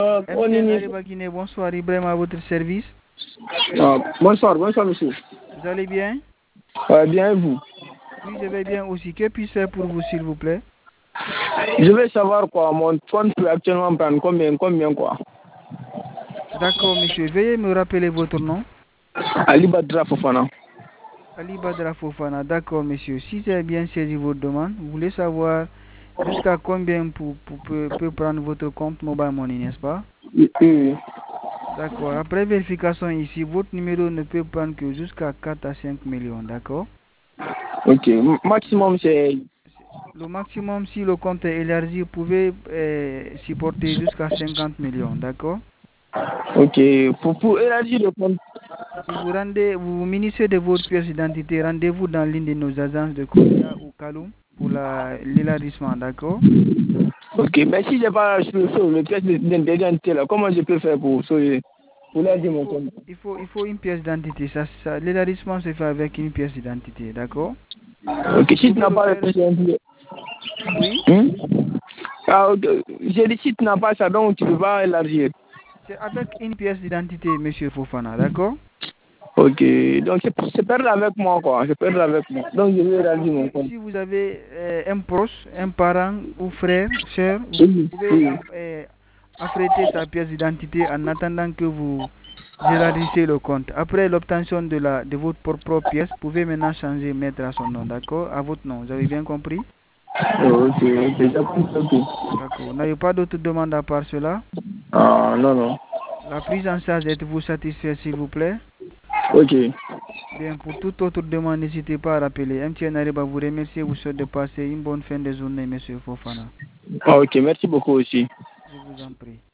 MTN Ariba Guinée, bonsoir, Ibrahim à votre service. Bonsoir monsieur. Vous allez bien? Bien et vous? Oui, je vais bien aussi. Que puis-je faire pour vous, s'il vous plaît? Je veux savoir quoi, mon compte peut actuellement prendre combien quoi? D'accord, monsieur. Veuillez me rappeler votre nom. Ali Badra Fofana. Ali Badra Fofana. D'accord, monsieur. Si j'ai bien saisi votre demande, vous voulez savoir jusqu'à combien peut prendre votre compte Mobile Money, n'est-ce pas? Oui. D'accord. Après vérification ici, votre numéro ne peut prendre que jusqu'à 4 à 5 millions, d'accord? Ok. Maximum c'est... Le maximum, si le compte est élargi, vous pouvez supporter jusqu'à 50 millions, d'accord? Ok. Pour élargir le compte. Si vous vous munissez de votre pièce d'identité, rendez-vous dans l'une de nos agences de Konya ou Kaloum pour l'élargissement, d'accord? Ok. Mais si j'ai pas le pièce d'identité là, comment je peux faire pour élargir mon compte? Il faut une pièce d'identité. L'élargissement se fait avec une pièce d'identité, d'accord? Ok. Si Vous tu pouvez n'as le pas la faire. pièce d'identité. Oui? Ok. J'ai dit si tu n'as pas ça, donc tu ne peux pas élargir. C'est avec une pièce d'identité, monsieur Fofana, d'accord? Ok, donc c'est perdre avec moi quoi, c'est perdre avec moi. Donc je vais D'accord. élargir mon compte. Si vous avez un proche, un parent ou frère, soeur, vous Oui, pouvez oui. affréter sa pièce d'identité en attendant que vous élargissez le compte. Après l'obtention de votre propre pièce, vous pouvez maintenant changer, mettre à son nom, d'accord? À votre nom, vous avez bien compris? Ok, j'ai compris. D'accord. Vous n'avez pas d'autres demandes à part cela? Ah, non. La prise en charge, êtes-vous satisfait, s'il vous plaît? Ok. Bien, pour toute autre demande, n'hésitez pas à rappeler. MTN Ariba vous remercie, vous souhaite de passer une bonne fin de journée, monsieur Fofana. Ok, merci beaucoup aussi. Je vous en prie.